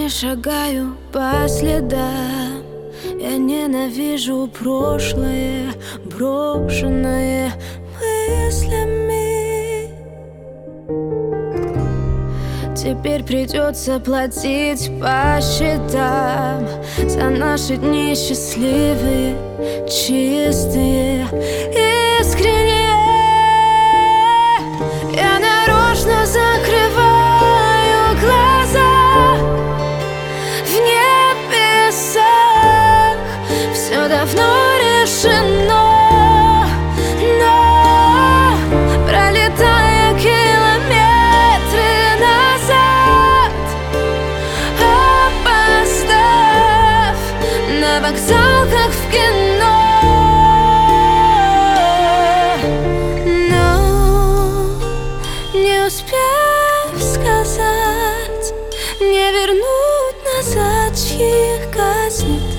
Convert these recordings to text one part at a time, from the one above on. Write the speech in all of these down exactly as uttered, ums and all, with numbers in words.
не шагаю по следам. Я ненавижу прошлое, брошенное мыслями. Теперь придется платить по счетам за наши дни счастливые, чистые, искренние. Я нарочно закрываю глаза. В небесах все давно решено, но пролетая километры назад, опоздав на вокзал, как в кино. Не успев сказать, не вернуть назад, чьих гаснет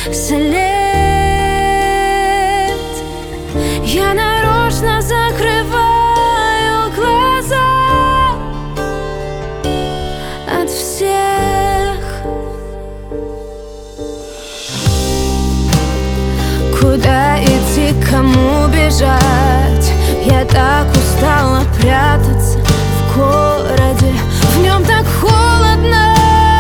след. Я нарочно закрываю глаза от всех. Куда идти, кому бежать? Я так устала прятаться в городе, в нем так холодно.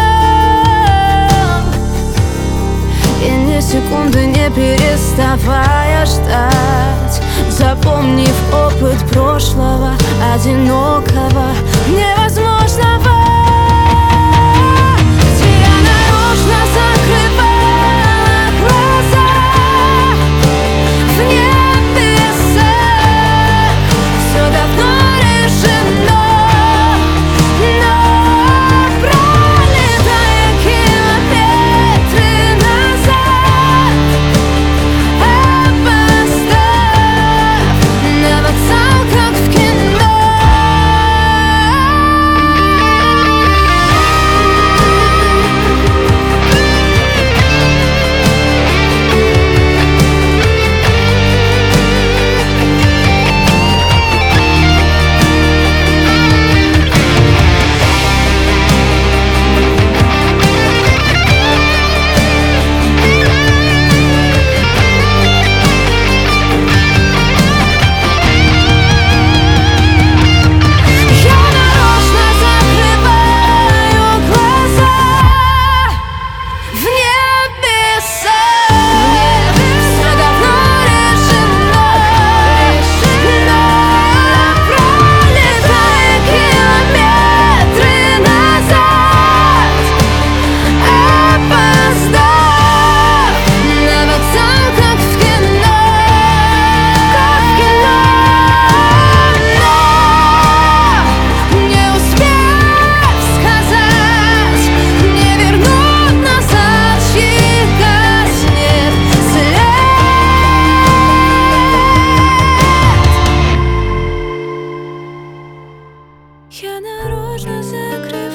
И ни секунды не переставая ждать, запомнив опыт прошлого, одинокого, невозможного. Я нарочно закрыла.